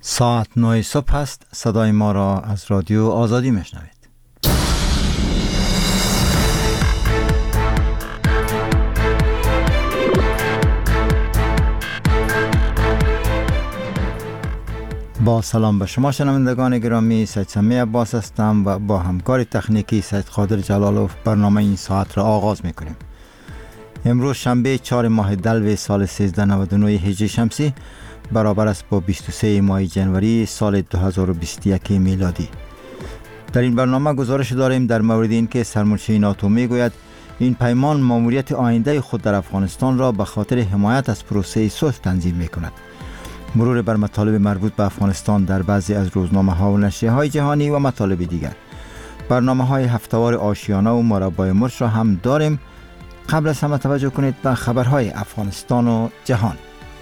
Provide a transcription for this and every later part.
ساعت 9 صبح است. صدای ما را از رادیو آزادی میشنوید. با سلام به شما شنوندگان گرامی، سید سمی عباس هستم و با همکار تکنیکی سید قادر جلالوف برنامه این ساعت را آغاز میکنیم. امروز شنبه 4 ماه دلو سال 1399 هجری شمسی برابر است با 23 ماه جنوری سال 2021 میلادی. در این برنامه گزارش داریم در مورد اینکه سرمنشی ناتو میگوید این پیمان ماموریت آینده خود در افغانستان را به خاطر حمایت از پروسه صلح تنظیم میکند. مرور بر مطالب مربوط به افغانستان در بعضی از روزنامه‌ها و نشریه‌های جهانی و مطالب دیگر. برنامه‌های هفته‌وار آشیانه و مربای مرچ را هم داریم. قبل از همه توجه کنید به خبرهای افغانستان و جهان.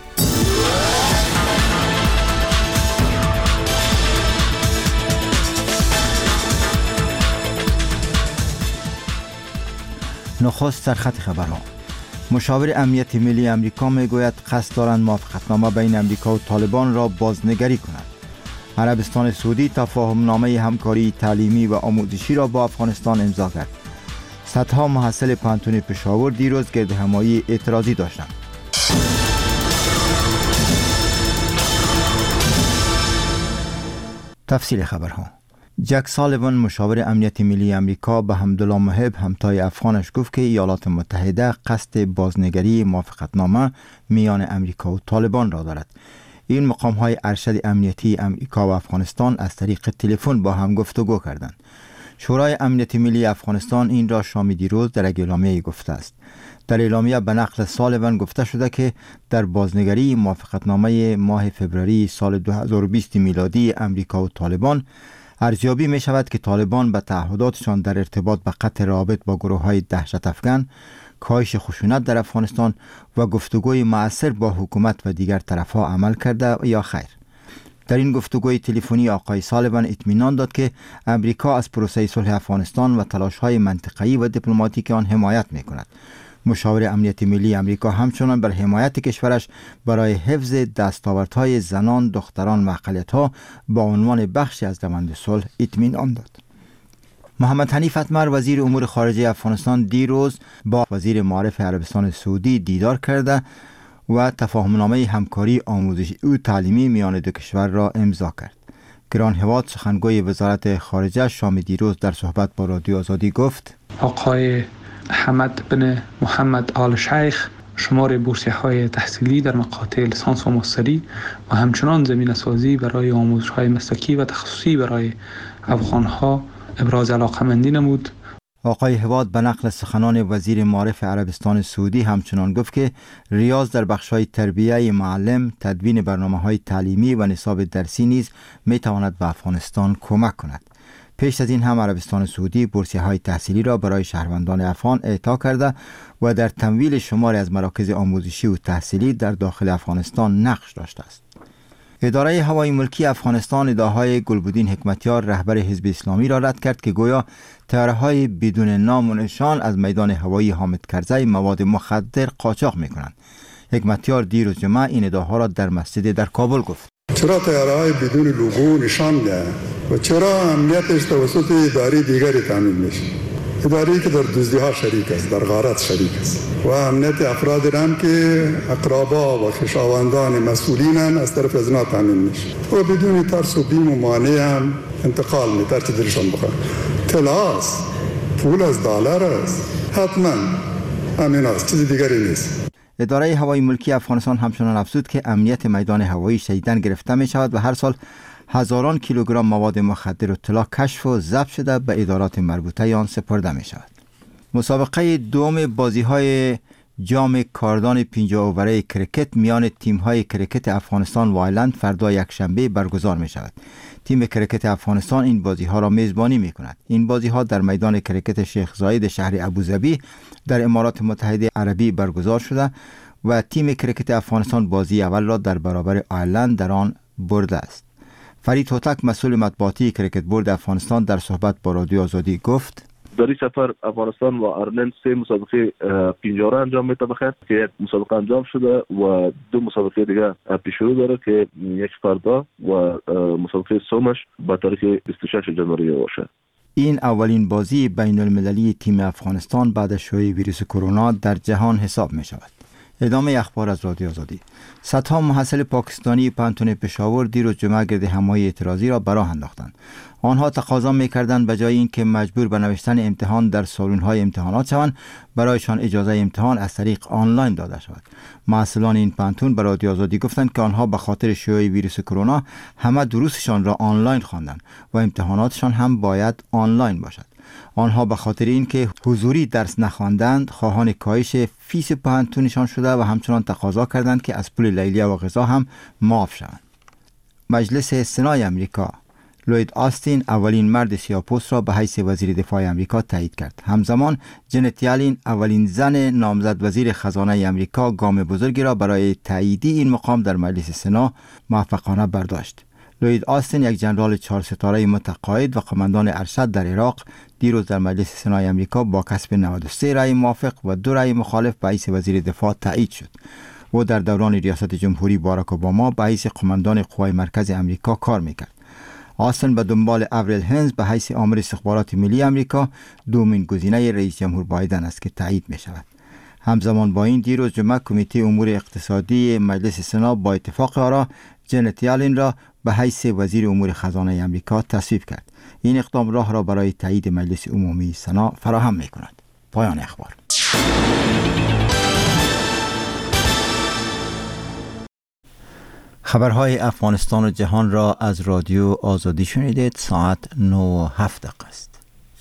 نخست سرخط خبرها. مشاور امنیت ملی امریکا میگوید قصد دارند موافقتنامه بین امریکا و طالبان را بازنگری کنند. عربستان سعودی تفاهم نامه همکاری تعلیمی و آموزشی را با افغانستان امضا کرد. صدها محصل پانتون پشاور دیروز گردهمایی اعتراضی داشتند. تفصیل خبرها. جک سالیوان مشاور امنیت ملی امریکا به حمدالله محب همتای افغانش گفت که ایالات متحده قصد بازنگری موافقتنامه میان امریکا و طالبان را دارد. این مقام‌های ارشد امنیتی امریکا و افغانستان از طریق تلفن با هم گفتگو کردند. شورای امنیت ملی افغانستان این را شام دیروز در اعلامیه گفته است. در اعلامیه به نقل سالیوان گفته شده که در بازنگری موافقتنامه ماه فوریه سال 2020 میلادی امریکا و طالبان ارزیابی می شود که طالبان به تعهداتشان در ارتباط به قطع روابط با گروه‌های دهشت افکن، کاهش خشونت در افغانستان و گفتگوی مؤثر با حکومت و دیگر طرف‌ها عمل کرده یا خیر. در این گفتگوی تلفنی آقای سالیوان اطمینان داد که امریکا از پروسه صلح افغانستان و تلاش‌های منطقه‌ای و دیپلماتیک آن حمایت می‌کند. مشاور امنیت ملی امریکا همچنان بر حمایت کشورش برای حفظ دستاوردهای زنان، دختران و اقلیت‌ها با عنوان بخشی از روند صلح اطمینان داد. محمد حنیف اتمر وزیر امور خارجه افغانستان دیروز با وزیر معارف عربستان سعودی دیدار کرده و تفاهمنامه همکاری آموزشی و تعلیمی میان دو کشور را امضا کرد. گران هواد سخنگوی وزارت خارجه شام دیروز در صحبت با رادیو آزادی گفت آقای حمد بن محمد آل شیخ شمار بورسیه‌های تحصیلی در مقاطع لیسانس و ماستری و همچنان زمینه سازی برای آموزش‌های مسلکی و تخصصی برای افغان‌ها ابراز علاقه‌مندی نمود. آقای هواد به نقل سخنان وزیر معارف عربستان سعودی همچنان گفت که ریاض در بخش‌های تربیه معلم، تدوین برنامه‌های تعلیمی و نصاب درسی نیز می‌تواند به افغانستان کمک کند. پیش از این هم عربستان سعودی بورسیه‌های تحصیلی را برای شهروندان افغان اعطا کرده و در تمویل شماری از مراکز آموزشی و تحصیلی در داخل افغانستان نقش داشته است. اداره هوایی ملکی افغانستان ادعاهای گلبدین حکمتیار رهبر حزب اسلامی را رد کرد که گویا طیاره‌های بدون نام و نشان از میدان هوایی حامد کرزی مواد مخدر قاچاق می‌کنند. حکمتیار دیروز جمعه این ادعاها را در مسجد در کابل گفت. چرا طیاره‌های بدون لوگو نشان می‌دهند و چرا امنیتش توسط اداره دیگری تامین میشه؟ اداره‌ای که در دزدی‌ها شریک است، در غارت شریک است و امنیت افراد هم که اقربا و خویشاوندان مسئولینن از طرف از اینا تامین میشه و بدون ترس و بیم و مانع هم انتقال می‌تر که درشان بخواد. طلاست، پول از دلار است، حتما همین است، چیز دیگری نیست. اداره هوایی ملکی افغانستان همچنان افزود که امنیت میدان هوایی شدیداً گرفته می شود و هر سال هزاران کیلوگرم مواد مخدر و طلا کشف و ضبط شده به ادارات مربوطه آن سپرده می شود. مسابقه دوم بازی‌های جام کاردان 50 اووره کرکت میان تیم‌های کرکت افغانستان و آیلند فردا یکشنبه برگزار می شود. تیم کرکت افغانستان این بازی‌ها را میزبانی می‌کند. این بازی‌ها در میدان کرکت شیخ زاید شهر ابوظبی در امارات متحده عربی برگزار شده و تیم کرکت افغانستان بازی اول را در برابر آیرلند در آن برده است. فرید هوتک مسئول مطبوعاتی کرکت بورد افغانستان در صحبت با رادیو آزادی گفت: در این سفر افغانستان و آیرلند 3 مسابقه پنجاره انجام میده بخیر که یک مسابقه انجام شده و 2 مسابقه دیگه پیش رو داره که یک فردا و مسابقه سومش با تاریخ 26 جنوری باشه. این اولین بازی بین المللی تیم افغانستان بعد از شیوع ویروس کرونا در جهان حساب می شود. ادامه اخبار از رادیو آزادی. صدها محصل پاکستانی پانتون پشاور دیروز جمعه گرد حمایت اعتراضی را به راه انداختند. آنها تقاضا می‌کردند به جای اینکه مجبور به نوشتن امتحان در سالن‌های امتحانات شوند، برایشان اجازه امتحان از طریق آنلاین داده شود. محصلان این پانتون به رادیو آزادی گفتند که آنها به خاطر شیوع ویروس کرونا همه دروسشان را آنلاین خواندند و امتحاناتشان هم باید آنلاین باشد. آنها به خاطر اینکه حضوری درس نخواندند خواهان کاهش فیس پانتونشان شده و همچنان تقاضا کردند که از پول لیلیه و غذا هم معاف شوند. مجلس سنای امریکا لوید آستین اولین مرد سیاه‌پوست را به حیث وزیر دفاع امریکا تایید کرد. همزمان جنت یالین اولین زن نامزد وزیر خزانه امریکا گام بزرگی را برای تاییدی این مقام در مجلس سنا موفقانه برداشت. لوید آستین، یک جنرال 4 ستاره متقاعد و قماندان ارشد در عراق، دیروز در مجلس سنای امریکا با کسب 93 رأی موافق و 2 رأی مخالف به حیث وزیر دفاع تایید شد. او در دوران ریاست جمهوری باراک اوباما به حیث قماندان قوای مرکز امریکا کار میکرد. آستین به دنبال اوریل هنز به حیث آمر استخبارات ملی امریکا دومین گزینه رئیس جمهور بایدن است که تایید می شود. همزمان با این دیروز جمعه کمیته امور اقتصادی مجلس سنا با اتفاق آرا جنت یالین را به حیث وزیر امور خزانه امریکا تصویب کرد. این اقدام راه را برای تایید مجلس عمومی سنا فراهم می کند. پایان اخبار. خبرهای افغانستان و جهان را از رادیو آزادی شنیدید. ساعت 9:07 است.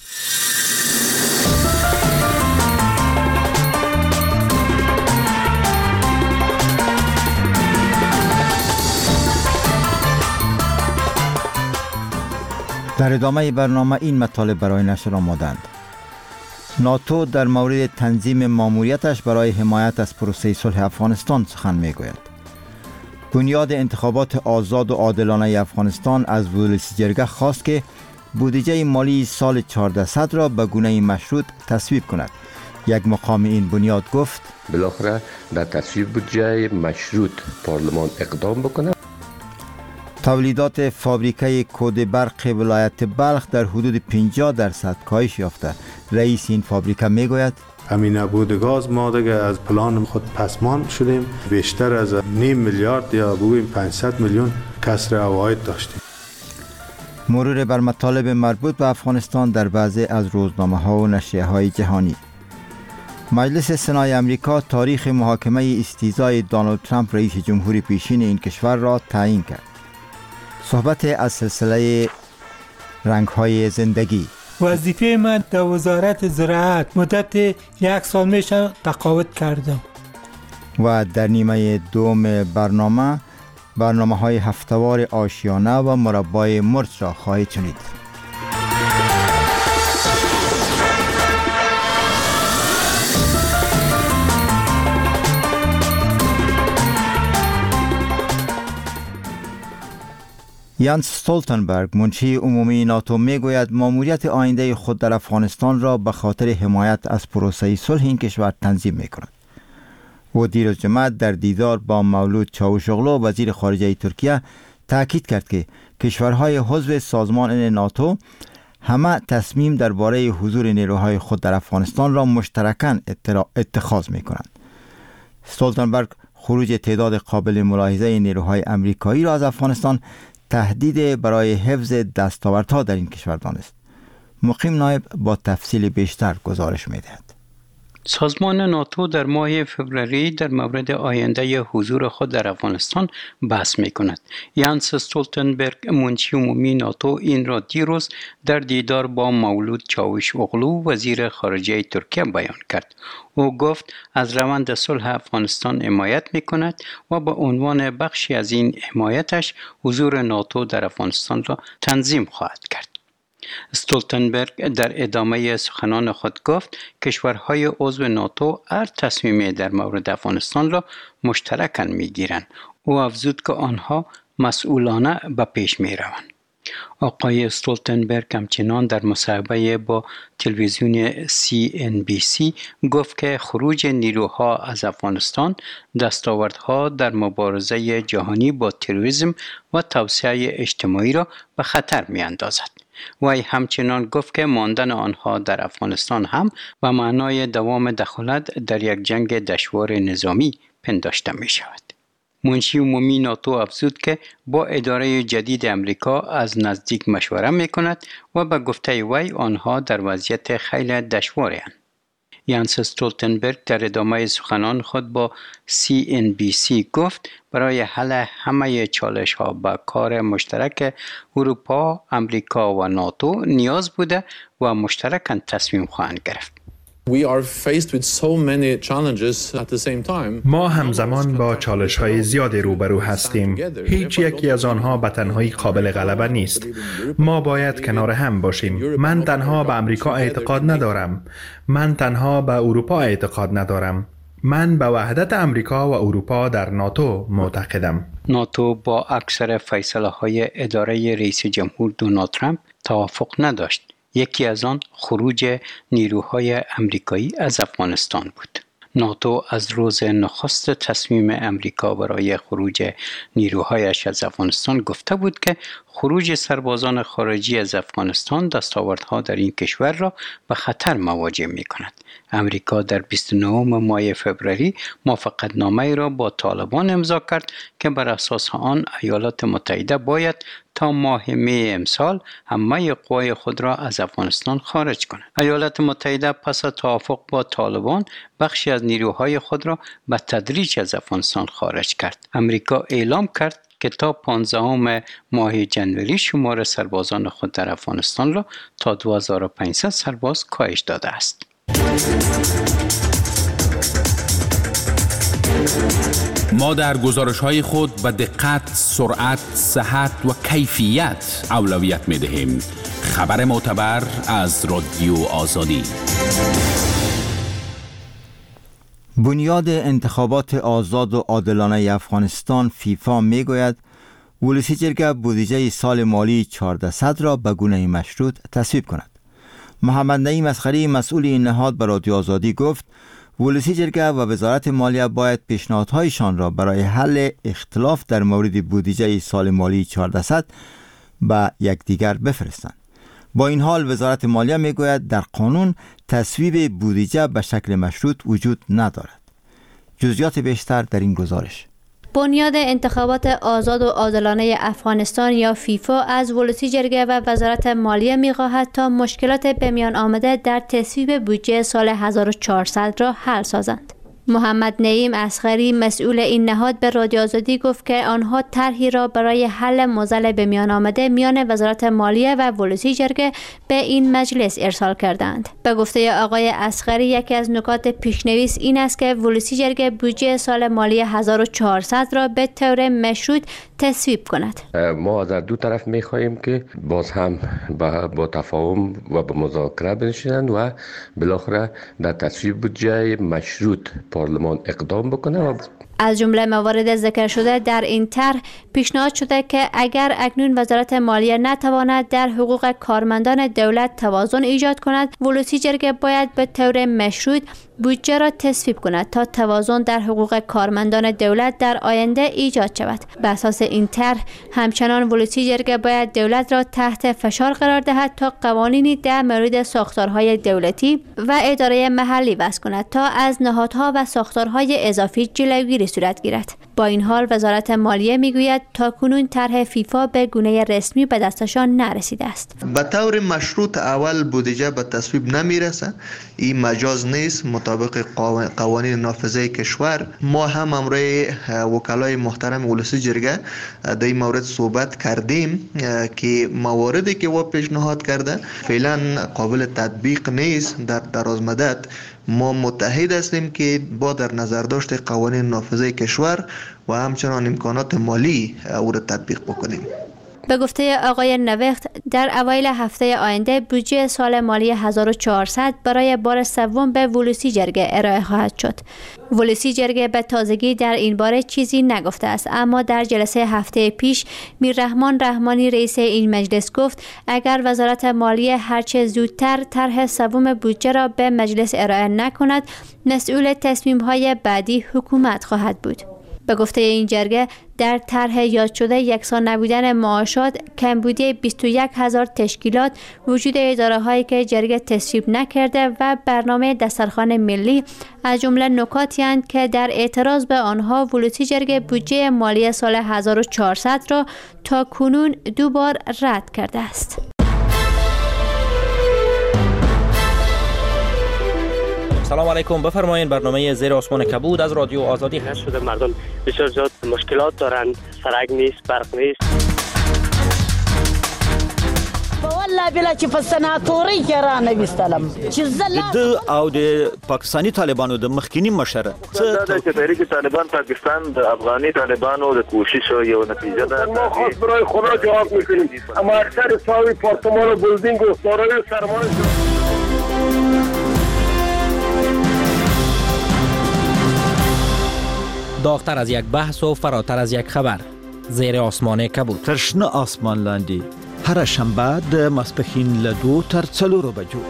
در ادامه برنامه این مطالب برای نشر آمادند. ناتو در مورد تنظیم ماموریتش برای حمایت از پروسه صلح افغانستان سخن میگوید. بنیاد انتخابات آزاد و عادلانه افغانستان از ولسی جرگه خواست که بودجه مالی سال 1400 را به گونه مشروط تصویب کند. یک مقام این بنیاد گفت بالاخره در تصویب بودجه مشروط پارلمان اقدام بکنه. تولیدات فابریکه کود برق ولایت بلخ در حدود 50% کاهش یافته. رئیس این فابریکه میگوید همین نبود گاز ما دیگه از پلان خود پسمان شدیم. بیشتر از 0.5 میلیارد یا بگوییم 500 میلیون کسر عواید داشتیم. مرور بر مطالب مربوط به افغانستان در بعضی از روزنامه‌ها و نشریه‌های جهانی. مجلس سنای امریکا تاریخ محاکمه استیضای دونالد ترامپ رئیس جمهوری پیشین این کشور را تعیین کرد. صحبت از سلسله رنگ‌های زندگی. وظیفه من در وزارت زراعت مدت 1 سال میشه تقاعد کردم. و در نیمه دوم برنامه‌های هفته‌وار آشیانه و مربای مرچ را خواهید شنید. یانس استولتنبرگ منشی عمومی ناتو میگوید ماموریت آینده خود در افغانستان را به خاطر حمایت از پروسه صلح این کشور تنظیم میکند. او دیروز جمعه در دیدار با مولود چاوشوغلو وزیر خارجه ترکیه تاکید کرد که کشورهای عضو سازمان ناتو همه تصمیم درباره حضور نیروهای خود در افغانستان را مشترکاً اتخاذ میکنند. استولتنبرگ خروج تعداد قابل ملاحظه نیروهای امریکایی را از افغانستان تهدید برای حفظ دستاوردها در این کشور دانست. مقیم نایب با تفصیل بیشتر گزارش می‌دهد. سازمان ناتو در ماه فوریه در مورد آینده حضور خود در افغانستان بحث می‌کند. یانس استولتنبرگ منشی عمومی ناتو این را دیروز در دیدار با مولود چاوشوغلو وزیر خارجه ترکیه بیان کرد. او گفت از روند صلح افغانستان حمایت می‌کند و به عنوان بخشی از این حمایتش حضور ناتو در افغانستان را تنظیم خواهد کرد. استولتنبرگ در ادامه سخنان خود گفت کشورهای عضو ناتو هر تصمیمی در مورد افغانستان را مشترکاً میگیرند. او افزود که آنها مسئولانه به پیش میروند. آقای استولتنبرگ همچنان در مصاحبه با تلویزیون CNBC گفت که خروج نیروها از افغانستان دستاوردها در مبارزه جهانی با تروریسم و توسعه اجتماعی را به خطر می اندازد. وی همچنان گفت که ماندن آنها در افغانستان هم به معنای دوام دخالت در یک جنگ دشوار نظامی پنداشته می شود. منشی عمومی ناتو افزود که با اداره جدید امریکا از نزدیک مشوره می کند و به گفته وی آنها در وضعیت خیلی دشواری هستند. یانس استولتنبرگ در ادامه سخنان خود با CNBC گفت برای حل همه چالش ها به کار مشترک اروپا، امریکا و ناتو نیاز بوده و مشترکاً تصمیم خواهند گرفت. ما همزمان با چالش‌های زیادی روبرو هستیم. هیچ یکی از آنها به تنهایی قابل غلبه نیست. ما باید کنار هم باشیم. من تنها به امریکا اعتقاد ندارم. من تنها به اروپا اعتقاد ندارم. من به وحدت امریکا و اروپا در ناتو معتقدم. ناتو با اکثر فیصله‌های اداره رئیس جمهور دونالد ترامپ توافق نداشت. یکی از آن خروج نیروهای امریکایی از افغانستان بود. ناتو از روز نخست تصمیم امریکا برای خروج نیروهایش از افغانستان گفته بود که خروج سربازان خارجی از افغانستان دستاوردها در این کشور را به خطر مواجه می کند. امریکا در 29 ماه فوریه موافقتنامه را با طالبان امضا کرد که بر اساس آن ایالات متحده باید تا ماه می امسال همه قوای خود را از افغانستان خارج کند. ایالات متحده پس از توافق با طالبان بخشی از نیروهای خود را به تدریج از افغانستان خارج کرد. امریکا اعلام کرد که تا 15 ماه جنوری شمار سربازان خود در افغانستان را تا 2500 سرباز کاهش داده است. ما در گزارش‌های خود به دقت، سرعت، صحت و کیفیت اولویت می‌دهیم. خبر معتبر از رادیو آزادی. بنیاد انتخابات آزاد و عادلانه افغانستان فیفا میگوید ولسی جرگه بودجه سال مالی 1400 را به گونه مشروط تصویب کند. محمد نعیم اصغری مسئول این نهاد به رادیو آزادی گفت ولسی جرگه و وزارت مالیه باید پیشنهادهایشان را برای حل اختلاف در مورد بودجه سال مالی 1400 به یکدیگر بفرستند. با این حال وزارت مالیه میگوید در قانون تصویب بودجه به شکل مشروط وجود ندارد. جزئیات بیشتر در این گزارش. بنیاد انتخابات آزاد و عادلانه افغانستان یا فیفا از ولسی جرگه و وزارت مالیه می‌خواهد تا مشکلات به میان آمده در تصویب بودجه سال 1400 را حل سازند. محمد نعیم اصغری مسئول این نهاد به رادیو آزادی گفت که آنها طرحی را برای حل معضل به میان آمده میان وزارت مالیه و ولسی جرگه به این مجلس ارسال کردند. به گفته آقای اصغری یکی از نکات پیشنویس این است که ولسی جرگه بودجه سال مالی 1400 را به طور مشروط تصویب کند. ما در دو طرف می‌خواهیم که باز هم با تفاهم و با مذاکره بنشینند و بالاخره در تصویب بودجه مشروط پارلمان اقدام بکنه. از جمله موارد ذکر شده در این طرح پیشنهاد شده که اگر اکنون وزارت مالیه نتواند در حقوق کارمندان دولت توازن ایجاد کند، ولسی جرگه باید به طور مشروط بودجه را تصویب کند تا توازن در حقوق کارمندان دولت در آینده ایجاد شود. بر اساس این طرح همچنان ولسی جرگه باید دولت را تحت فشار قرار دهد تا قوانینی در مورد ساختارهای دولتی و اداره محلی وضع کند تا از نهادها و ساختارهای اضافی جلوگیری صورت گیرد. با این حال وزارت مالیه میگوید تاکنون طرح فیفا به گونه رسمی به دستشان نرسیده است. به طور مشروط اول بودجه به تصویب نمیرسه. این مجاز نیست. مطابق قوانین نافذه کشور ما هم امروی وکلای محترم ولسی جرگه در این مورد صحبت کردیم که مواردی که او پیشنهاد کرده فعلا قابل تطبیق نیست. در دراز مدت ما متحد هستیم که با در نظر داشت قوانین نافذه کشور و همچنان امکانات مالی او را تطبیق بکنیم. به گفته آقای نوخت، در اوایل هفته آینده بودجه سال مالی 1400 برای بار سوم به ولوسی جرگه ارائه خواهد شد. ولوسی جرگه به تازگی در این باره چیزی نگفته است، اما در جلسه هفته پیش میررحمان رحمانی رئیس این مجلس گفت اگر وزارت مالیه هرچه زودتر طرح سوم بودجه را به مجلس ارائه نکند، مسئول تصمیم‌های بعدی حکومت خواهد بود. به گفته این جرگه، در طرح یاد شده یکسان نبودن معاشات، کمبودی 21,000 تشکیلات، وجود اداره هایی که جرگه تصویب نکرده و برنامه دسترخوان ملی از جمله نکاتی اند که در اعتراض به آنها ولوسی جرگه بودجه مالی سال 1400 را تا کنون 2 بار رد کرده است. سلام علیکم، بفرمایید. برنامه زیر آسمان کبود از رادیو آزادی هست. شده مردم بسیار زیاد مشکلات دارند، سرک نیست، برق نیست. والله بلا چې په سناتوري کې را نه وستلم چې د او د پاکستانی طالبانو د مخکینی مشره چې تحریک طالبان پاکستان د افغاني طالبانو د کوشش یو نتیجه ده. ما خاص برای خدا جواب میکنیم، اما اکثر ساوی پارتمان و بلدینگ و سارای سرمایه داغتر از یک بحث و فراتر از یک خبر. زیر آسمان کبود. ترشنه آسمان لاندی. هر شنبه د ماسپښین له 2 تر 4 بجو.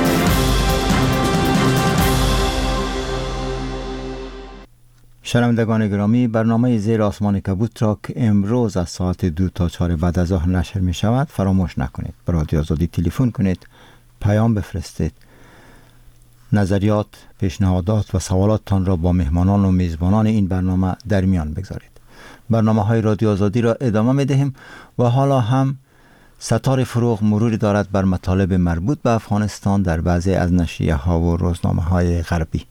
شنوندگان گرامی، برنامه زیر آسمان کبود را که امروز از ساعت 2 تا 4 بعد از ظهر نشر می شود فراموش نکنید. به رادیو آزادی تلفن کنید، پیام بفرستید، نظریات، پیشنهادات و سوالاتتان را با مهمانان و میزبانان این برنامه در میان بگذارید. برنامه های رادیو آزادی را ادامه می دهیم و حالا هم ستاره فروغ مروری دارد بر مطالب مربوط به افغانستان در بعضی از نشریه ها و روزنامه های غربی.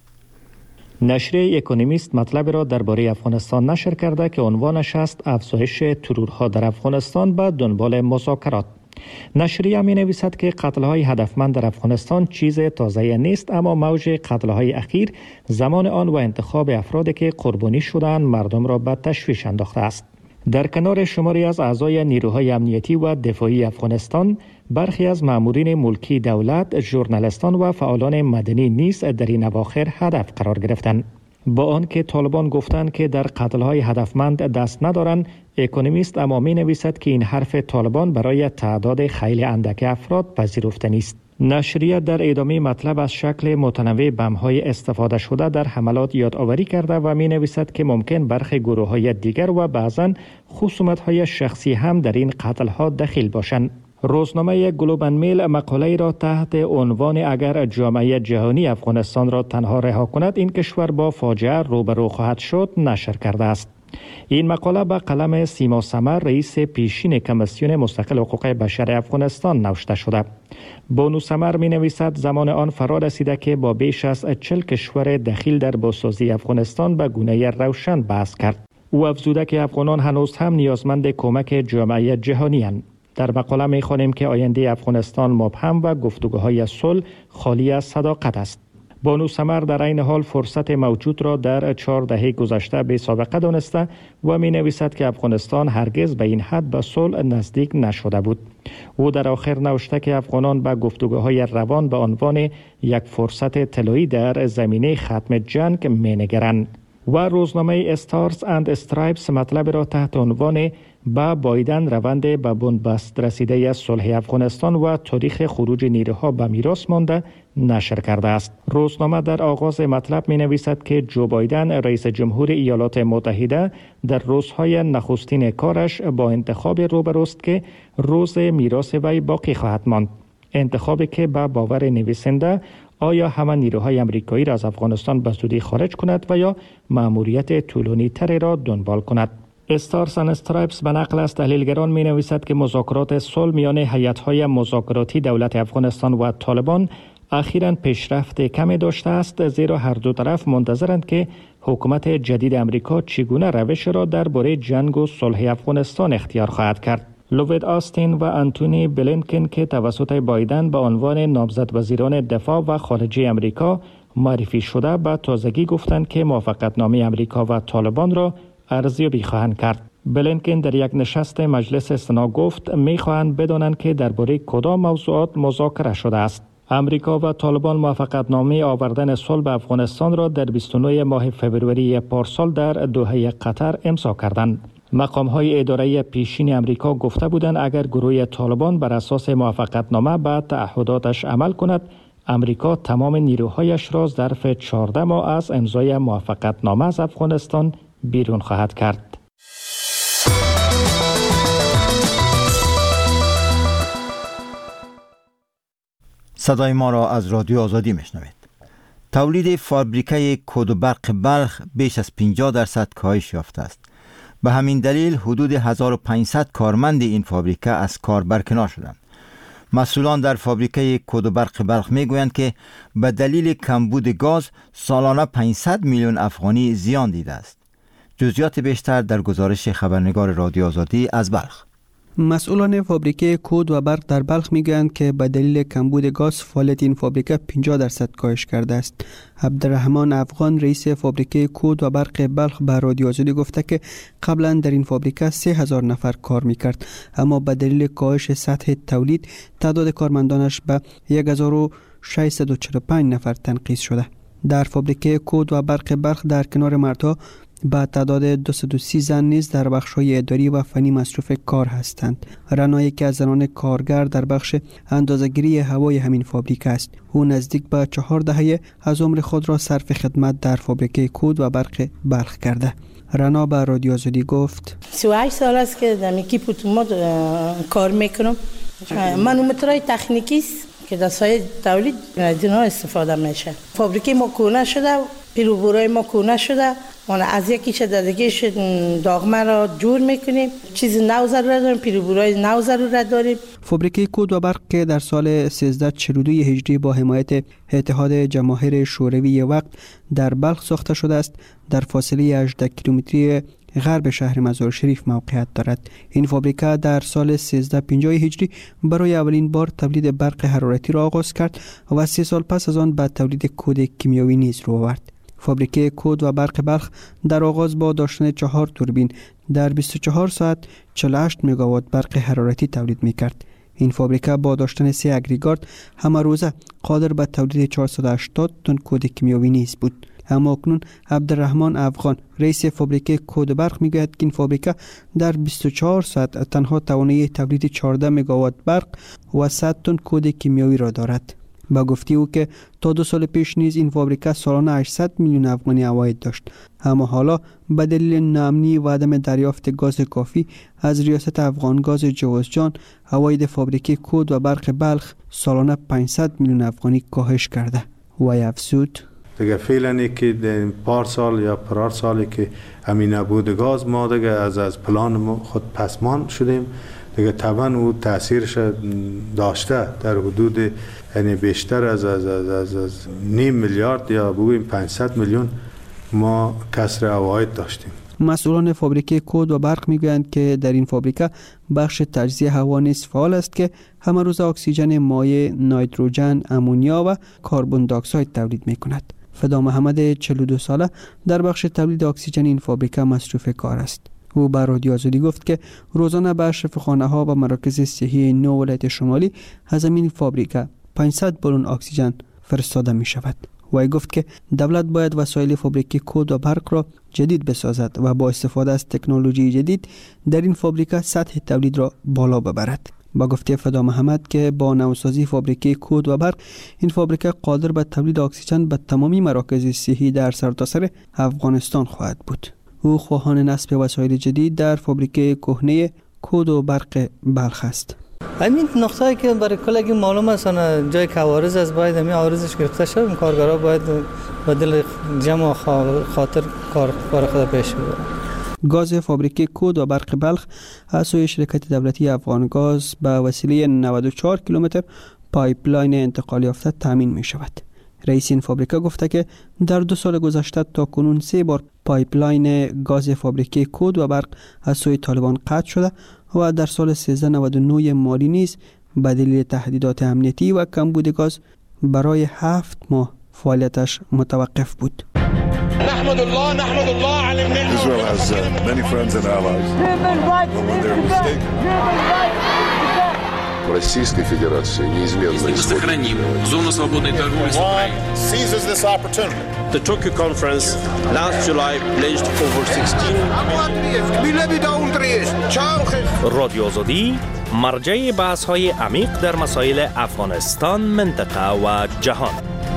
نشریه اکونومیست مطلب را درباره افغانستان نشر کرده که عنوانش است افزایش ترورها در افغانستان به دنبال مذاکرات. نشریه می نویسد که قتل‌های هدفمند در افغانستان چیز تازه نیست، اما موج قتل‌های اخیر زمان آن و انتخاب افرادی که قربانی شدند مردم را به تشویش انداخته است. در کنار شماری از اعضای نیروهای امنیتی و دفاعی افغانستان، برخی از مامورین ملکی دولت، ژورنالیستان و فعالان مدنی نیز در این اواخر هدف قرار گرفتند. با آنکه طالبان گفتند که در قتل‌های هدفمند دست ندارند، اکونومیست اما می نویسد که این حرف طالبان برای تعداد خیلی اندک افراد پذیرفته نیست. نشریه در ادامه مطلب از شکل متنوع بم‌های استفاده شده در حملات یادآوری کرده و می نویسد که ممکن برخی گروه‌های دیگر و بعضاً خصومت‌های شخصی هم در این قتل‌ها دخیل باشند. روزنامه گلوب اند میل مقاله را تحت عنوان اگر جامعه جهانی افغانستان را تنها رها کند این کشور با فاجعه روبرو خواهد شد نشر کرده است. این مقاله به قلم سیما سمر رئیس پیشین کمیسیون مستقل حقوق بشر افغانستان نوشته شده. بانو سمر می نویسد زمان آن فرا رسیده که با بیش از 40 کشور دخیل در بازسازی افغانستان به گونه روشن بحث کرد. او افزوده که افغانان هنوز هم نیازمند کمک جامعه جهانی اند. در مقاله می خوانیم که آینده افغانستان مبهم و گفتگوهای صلح خالی از صداقت است. بانو سمر در این حال فرصت موجود را در 4 دهه گذشته به سابقه دانسته و می نویسد که افغانستان هرگز به این حد به صلح نزدیک نشده بود. او در آخر نوشته که افغانان به گفتگوهای روان به عنوان یک فرصت طلایی در زمینه ختم جنگ می نگرند. و روزنامه استارز اند استرایپس مطلب را تحت عنوان با بایدن روند به بنبست رسیده صلح افغانستان و تاریخ خروج نیروها به میراث مانده نشر کرده است. روزنامه در آغاز مطلب می نویسد که جو بایدن رئیس جمهور ایالات متحده در روزهای نخستین کارش با انتخاب روبروست که روز میراث وی باقی خواهد ماند. انتخابی که به باور نویسنده آیا همه نیروهای امریکایی را از افغانستان به زودی خارج کند و یا مأموریت طولانی تری را دنبال کند. استارز اند استرایپس به نقل از تحلیلگران می نویسد که مذاکرات صلح میان هیئت‌های مذاکراتی دولت افغانستان و طالبان اخیراً پیشرفت کمی داشته است، زیرا هر دو طرف منتظرند که حکومت جدید امریکا چگونه روش را درباره جنگ و صلح افغانستان اختیار خواهد کرد. لوید آستین و آنتونی بلینکن که توسط بایدن به عنوان نامزد وزیران دفاع و خارجه امریکا معرفی شده به تازگی گفتند که موافقتنامه امریکا و طالبان را ارزیابی خواهند کرد. بلینکن در یک نشست مجلس سنا گفت می‌خواهند بدانند که درباره کدام موضوعات مذاکره شده است. امریکا و طالبان موافقتنامه آوردن صلح به افغانستان را در 29 ماه فوریه پارسال در دوحه قطر امضا کردند. مقام‌های اداره پیشین امریکا گفته بودند اگر گروه طالبان بر اساس موافقتنامه به تعهداتش عمل کند، امریکا تمام نیروهایش را ظرف 14 ماه از امضای موافقتنامه از افغانستان بیرون خواهد کرد. صدای ما را از رادیو آزادی میشنوید. تولید فابریکه کود و برق بلخ بیش از 50% کاهش یافته است. به همین دلیل حدود 1500 کارمند این فابریکه از کار برکنار شدند. مسئولان در فابریکه کود و برق بلخ میگویند که به دلیل کمبود گاز سالانه 500 میلیون افغانی زیان دیده است. جزئیات بیشتر در گزارش خبرنگار رادیو آزادی از بلخ. مسئولان فابریکه کود و برق در بلخ میگویند که به دلیل کمبود گاز فعالیت این فابریکه 50% کاهش کرده است. عبدالرحمن افغان رئیس فابریکه کود و برق بلخ به رادیو آزادی گفته که قبلا در این فابریکه 3000 نفر کار میکرد، اما به دلیل کاهش سطح تولید تعداد کارمندانش به 1645 نفر تنقیص شده. در فابریکه کود و برق بلخ در کنار مردها با تعداد 230 زن نیز در بخش‌های اداری و فنی مصروف کار هستند. رنا یکی از زنان کارگر در بخش اندازه‌گیری هوای همین فابریکه است. او نزدیک به 4 دهه از عمر خود را صرف خدمت در فابریکه کود و برق بلخ کرده. رنا به رادیو آزادی گفت 38 سال است که در اکیپ اتومات کار میکنم. مانومترهای تکنیکی است که در سایه تولید از اینها استفاده میشه. فابریکه ما کونه شده، پیروبورای ما کونه شده. از یکیش دیگه‌اش داغمه را جور میکنیم. چیز نو ضرورت داریم، پیروبورای نو ضرورت داریم. فابریکه کود و برق که در سال 1342 هجری با حمایت اتحاد جماهیر شوروی وقت در بلخ ساخته شده است، در فاصله 18 کیلومتری غرب شهر مزار شریف موقعیت دارد. این فابریکه در سال 1350 هجری برای اولین بار تولید برق حرارتی را آغاز کرد و 3 سال پس از آن به تولید کود کیمیایی نیز رو آورد. فابریکه کود و برق بلخ در آغاز با داشتن 4 توربین در 24 ساعت 48 مگاوات برق حرارتی تولید می‌کرد. این فابریکه با داشتن 3 اگریگات همه روزه قادر به تولید 480 تن کود کیمیایی نیز بود. اما اکنون عبدالرحمن افغان رئیس فابریکه کود برق میگوید که این فابریکه در 24 ساعت تنها توانایی تولید 14 مگاوات برق و 100 تن کود کیمیایی را دارد. با گفته او که تا 2 سال پیش نیز این فابریکه سالانه 800 میلیون افغانی عواید داشت، اما حالا به دلیل ناامنی و عدم دریافت گاز کافی از ریاست افغانگاز جوزجان، عواید فابریکه کود و برق بلخ سالانه 500 میلیون افغانی کاهش کرده. و افزود دیگه فعلا که پارسال یا پرار سالی که همین نبود گاز ما دیگه از پلان خود پسمان شدیم. دیگه طبعا او تاثیرش داشته در حدود یعنی بیشتر از 9 میلیارد یا بگوییم 500 میلیون ما کسر عواید داشتیم. مسئولان فابریکه کود و برق میگویند که در این فابریکه بخش تجزیه هوا نیز فعال است که همه روز اکسیژن مایع، نیتروژن، امونیا و کربن دی اکساید تولید میکند. فدا محمد 42 ساله در بخش تولید اکسیژن این فابریکه مصروف کار است. او به رادیو آزادی گفت که روزانه به اشرفخانه ها و مراکز صحی 9 ولایت شمالی از این فابریکه 500 بالون اکسیژن فرستاده می شود. و گفت که دولت باید وسایل فابریکه کود و برق را جدید بسازد و با استفاده از تکنولوژی جدید در این فابریکه سطح تولید را بالا ببرد. با گفته فدا محمد که با نوسازی فابریکه کود و برق این فابریکه قادر به تولید اکسیژن به تمامی مراکز صحی در سرتاسر افغانستان خواهد بود. او خواهان نصب وسایل جدید در فابریکه کهنه کود و برق بلخ است. همین نقطه‌ای که برای کلگی معلوم است جای که عوارض است باید همین عوارضش گرفته شود. کارگرها باید با دل جمع خاطر کار خود پیش ببرند. گاز فابریکه کود و برق بلخ از سوی شرکت دولتی افغانگاز به وسیله 94 کیلومتر پایپلاین انتقال یافته تامین می شود. رئیس این فابریکه گفته که در 2 سال گذشته تا کنون 3 بار پایپلاین گاز فابریکه کود و برق از سوی طالبان قطع شده و در سال 1399 مالی نیز به دلیل تهدیدات امنیتی و کمبود گاز برای 7 ماه فعالیتش متوقف بود. نحمد الله على النعمة. Israel has many friends and allies. When they're mistaken. Российской Федерации неизменно сохраним зону свободной торговли с Украиной. Seizes this opportunity. The Tokyo conference last July pledged over 16. رادیو آزادی مرجع بحث‌های عمیق در مسائل افغانستان، منطقه و جهان.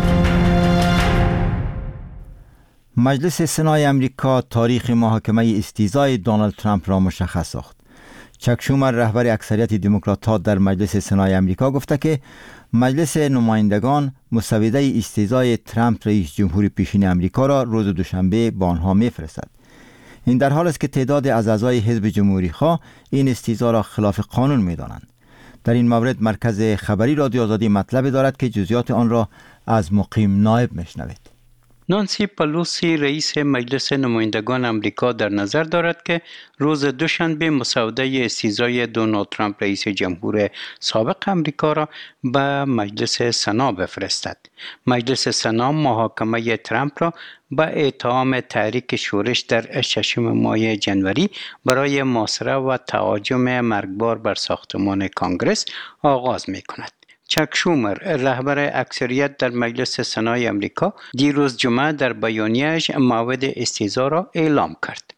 مجلس سنای امریکا تاریخ محاکمه استیزای دونالد ترامپ را مشخص ساخت. چک شومر رهبر اکثریت دموکرات‌ها در مجلس سنای امریکا گفته که مجلس نمایندگان مسوده استیزای ترامپ رئیس جمهور پیشین امریکا را روز دوشنبه به آنها می‌فرستد. این در حالی است که تعداد از اعضای حزب جمهوری‌خواه این استیزا را خلاف قانون می‌دانند. در این مورد مرکز خبری رادیو آزادی مطلب دارد که جزئیات آن را از مقیم نایب میشنوید. نانسی پلوسی رئیس مجلس نمایندگان امریکا در نظر دارد که روز دوشنبه مسوده استیزای دونالد ترامپ رئیس جمهور سابق امریکا را به مجلس سنا بفرستد. مجلس سنا محاکمه ترامپ را به اتهام تحریک شورش در 6 ماه جنوری برای محاصره و تهاجم مرگبار بر ساختمان کانگرس آغاز می کند. چک شومر رهبر اکثریت در مجلس سنای امریکا دیروز جمعه در بیانیه‌اش موعد استیزا را اعلام کرد.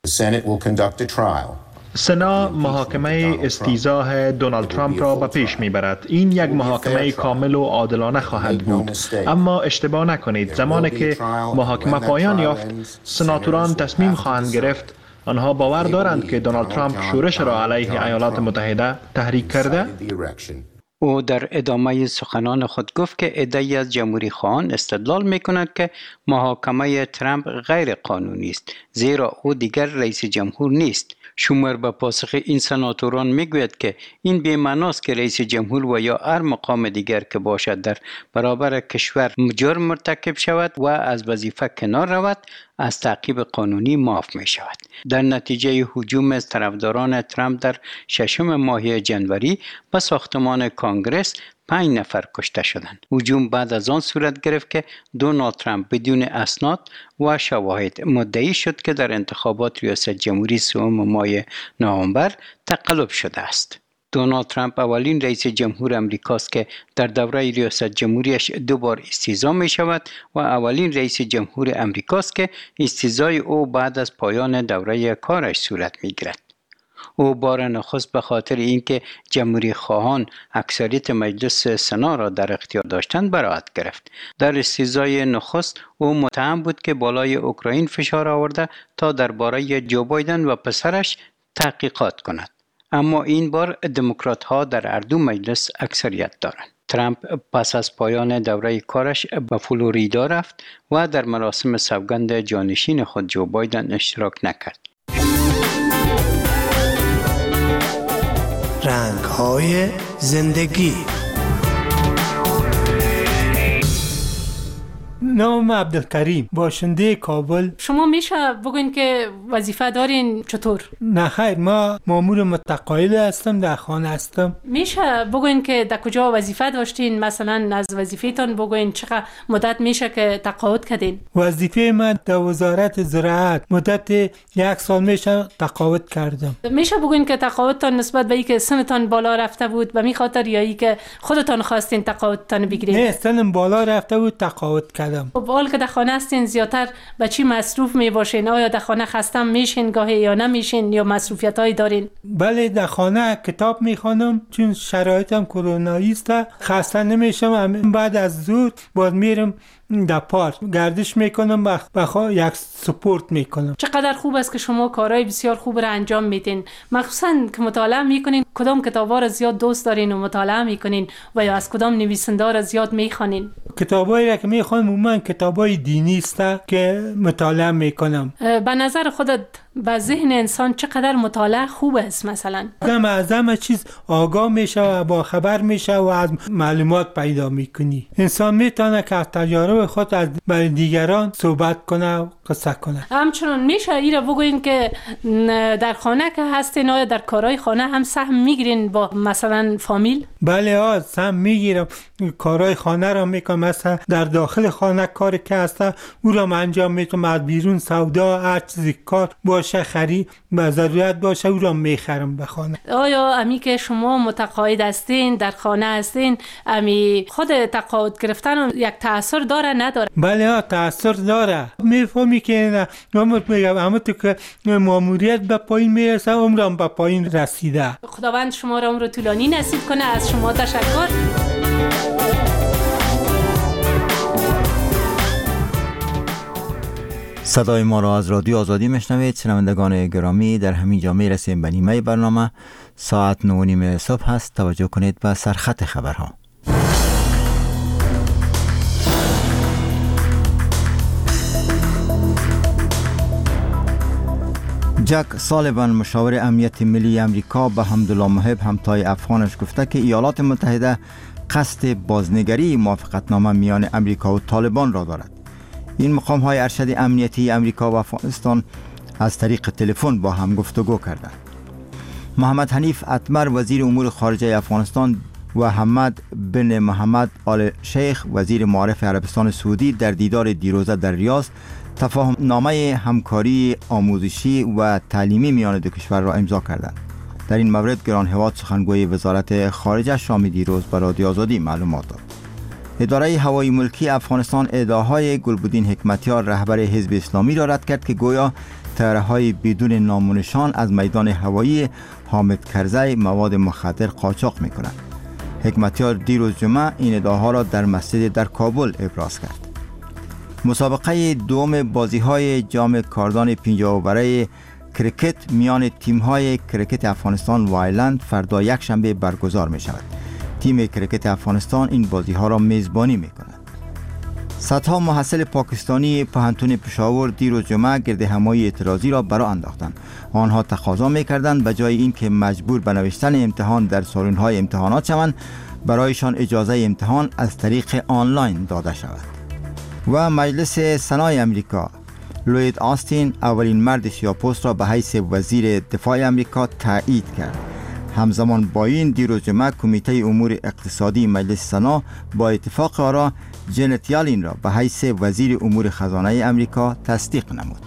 سنا محاکمه استیزا دونالد ترامپ را به پیش میبرد. این یک محاکمه کامل و عادلانه خواهد بود. اما اشتباه نکنید، زمانی که محاکمه پایان یافت، سناتوران تصمیم خواهند گرفت. آنها باور دارند که دونالد ترامپ شورش را علیه ایالات متحده تحریک کرده. او در ادامه سخنان خود گفت که عده‌ای از جمهوری خواهان استدلال می‌کنند که محاکمه ترامپ غیر قانونی است، زیرا او دیگر رئیس جمهور نیست. شومر به پاسخ این سناتوران میگوید که این بی‌معناست که رئیس جمهور و یا هر مقام دیگر که باشد در برابر کشور جرم مرتکب شود و از وظیفه کنار رود از تعقیب قانونی معاف می شود. در نتیجه هجوم از طرفداران ترامپ در 6 ماه جنوری به ساختمان کانگرس 5 نفر کشته شدند. هجوم بعد از آن صورت گرفت که دونالد ترامپ بدون اسناد و شواهد مدعی شد که در انتخابات ریاست جمهوری 3 ماه نوامبر تقلب شده است. دونالد ترامپ اولین رئیس جمهور امریکاست که در دوره ریاست جمهوریش 2 بار استیزا می شود و اولین رئیس جمهور امریکاست که استیزای او بعد از پایان دوره کارش صورت می گیرد. او بار نخست به خاطر اینکه جمهوری خواهان اکثریت مجلس سنا را در اختیار داشتند براءت گرفت. در استیزای نخست او متهم بود که بالای اوکراین فشار آورده تا درباره جو بایدن و پسرش تحقیقات کند. اما این بار دموکرات ها در هر دو مجلس اکثریت دارند. ترامپ پس از پایان دوره کارش به فلوریدا رفت و در مراسم سوگند جانشین خود جو بایدن اشتراک نکرد. رنگ‌های زندگی. نام عبدالکریم، باشنده کابل. شما میشه بگوین که وظیفه دارین چطور؟ نه خیر، ما مامور متقاعد هستم، در خانه هستم. میشه بگوین که در کجا وظیفه داشتین؟ مثلا از وظیفه‌تان بگوین چقدر مدت میشه که تقاعد کردین؟ وظیفه من در وزارت زراعت مدت 1 سال میشه تقاعد کردم. میشه بگوین که تقاعدتان نسبت به اینکه سنتان بالا رفته بود به می خاطر یا اینکه خودتان خواستین تقاعدتان بگیرید؟ نه، سنم بالا رفته بود تقاعد کردم. خب حال که در خانه هستین زیادتر به چی مصروف می باشین؟ آیا در خانه خسته میشین گاهی یا نمیشین یا مسئولیت هایی دارین؟ بله، در خانه کتاب میخوانم چون شرایطم کرونایی است. خسته نمیشم. بعد از ظهر باز میرم در پارک گردش میکنم، بخواه یک سپورت میکنم. چقدر خوب است که شما کارهای بسیار خوب را انجام میدین، مخصوصا که مطالعه میکنین. کدام کتابا را زیاد دوست دارین و مطالعه میکنین و یا از کدام نویسنده را زیاد میخوانین؟ کتابایی را که میخوانم من کتابای دینی است که مطالعه میکنم. به نظر خودت به ذهن انسان چقدر مطالعه خوب است. مثلا آدم از همه چیز آگاه میشه و با خبر میشه و از معلومات پیدا میکنی. انسان میتونه که از تجارب خود از برای دیگران صحبت کنه و قصه کنه. همچنان میشه ایره بگوین که در خانه که هستین آیا در کارهای خانه هم سهم میگیرین با مثلا فامیل؟ بله سهم میگیرم، کارهای خانه را میکنم. مثلا در داخل خانه کاری که هسته او را انجام میتونم، از بیرون سودا هر چیزی کار باشه خرید به ضرورت باشه او را میخرم به خانه. آیا امی که شما متقاعد هستین در خانه هستین امی خود تقاعد گرفتن یک تأثیر داره نداره؟ بله تأثیر داره. میفهمی که نمت میگم اما تو که ماموریت به پایین میرسه عمرم به پایین رسیده. خداوند شما را عمر طولانی نصیب کنه. از شما تشکر. صدای ما را از رادیو آزادی میشنوید. شنوندگان گرامی، در همین جا میرسیم به نیمه برنامه. ساعت 9:30 صبح هست. توجه کنید به سرخط خبرها. جک سالیوان مشاور امنیت ملی امریکا به حمدالله محب همتای افغانش گفته که ایالات متحده قصد بازنگری موافقتنامه میان امریکا و طالبان را دارد. این مقام های ارشد امنیتی امریکا و افغانستان از طریق تلفن با هم گفتگو کردند. محمد حنیف اتمر وزیر امور خارجه افغانستان و حمد بن محمد آل شیخ وزیر معارف عربستان سعودی در دیدار دیروزه در ریاض تفاهم نامه همکاری آموزشی و تعلیمی میان دو کشور را امضا کردند. در این مورد گران هواد سخنگوی وزارت خارجه شامی دیروز به رادیو آزادی معلومات داد. اداره هوایی ملکی افغانستان ادعاهای گلبدین حکمتیار رهبر حزب اسلامی را رد کرد که گویا طیاره‌های بدون نام و نشان از میدان هوایی حامد کرزی مواد مخدر قاچاق می‌کنند. حکمتیار دیروز جمعه این ادعاها را در مسجد در کابل ابراز کرد. مسابقه دوم بازی‌های جام کاردان 50 برای کرکت میان تیم‌های کرکت افغانستان و آیرلند فردا یکشنبه برگزار می‌شود. تیم کرکت افغانستان این بازی‌ها را میزبانی می‌کند. صدها محصل پاکستانی پوهنتون پشاور دیروز جمعه گرد همایی اعتراضی را برآ انداختند. آنها تقاضا می‌کردند به جای اینکه مجبور به نوشتن امتحان در سالن‌های امتحانات شوند، برایشان اجازه امتحان از طریق آنلاین داده شود. و مجلس سنای امریکا لوید آستین اولین مرد سیاه‌پوست را به حیث وزیر دفاع امریکا تایید کرد. همزمان با این دیروز جمعه کمیته امور اقتصادی مجلس سنا با اتفاق آرا جنت یالین را به حیث وزیر امور خزانه امریکا تصدیق نمود.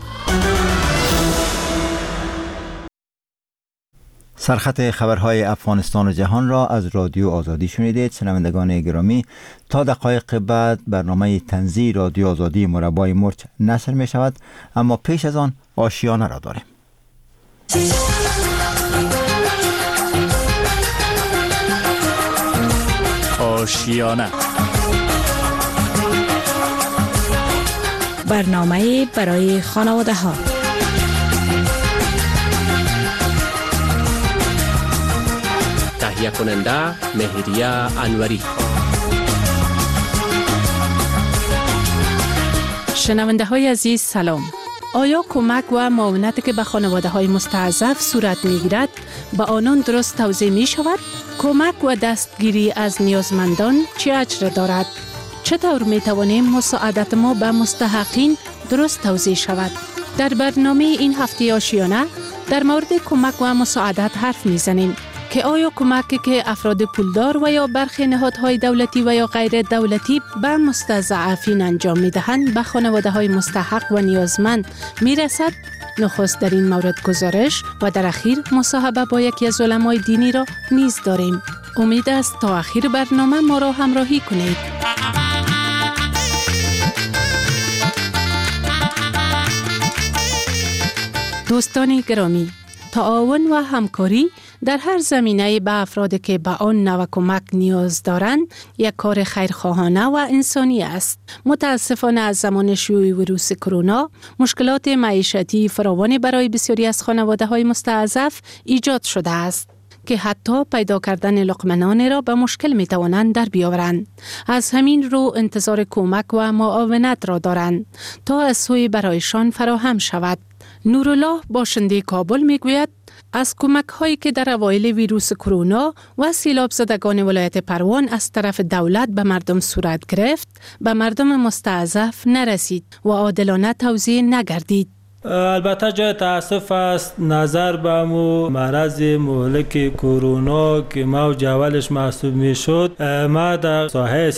سرخط خبرهای افغانستان و جهان را از رادیو آزادی شنیدید. شنوندگان گرامی، تا دقایق بعد برنامه طنزی رادیو آزادی مربای مرچ نشر می شود، اما پیش از آن آشیانه را داریم. آشیانه، برنامه برای خانواده ها. تهیه کننده مهریه انوری. شنونده های عزیز سلام. آیا کمک و معاونتی که به خانواده های مستضعف صورت می گیرد به آنان درست توزیع می شود؟ کمک و دستگیری از نیازمندان چه اجر دارد؟ چطور می توانیم مساعدت ما به مستحقین درست توزیع شود؟ در برنامه این هفته آشیانه در مورد کمک و مساعدت حرف می زنیم که آیا کمکی که افراد پولدار و یا برخی نهادهای دولتی و یا غیر دولتی به مستضعفین انجام می دهند به خانواده های مستحق و نیازمند می رسد؟ نخست در این مورد گزارش و در اخیر مصاحبه با یکی از علمای دینی را نیز داریم. امید است تا اخیر برنامه ما را همراهی کنید. دوستان گرامی، تعاون و همکاری در هر زمینه به افرادی که به آن نوع کمک نیاز دارند یک کار خیرخواهانه و انسانی است. متاسفانه از زمان شیوع ویروس کرونا مشکلات معیشتی فراوانی برای بسیاری از خانواده‌های مستضعف ایجاد شده است که حتی پیدا کردن لقمه نان را به مشکل می توانند در بیاورند. از همین رو انتظار کمک و معاونت را دارند تا از سوی برایشان فراهم شود. نورالله باشنده کابل میگوید از کمک هایی که در اوایل ویروس کرونا و سیلاب زدگان ولایت پروان از طرف دولت به مردم صورت گرفت، به مردم مستضعف نرسید و عادلانه توزیع نگردید. البته جای تاسف است نظر به مرض مهلک کرونا که موج اولش محسوب می شد. ما در ساحه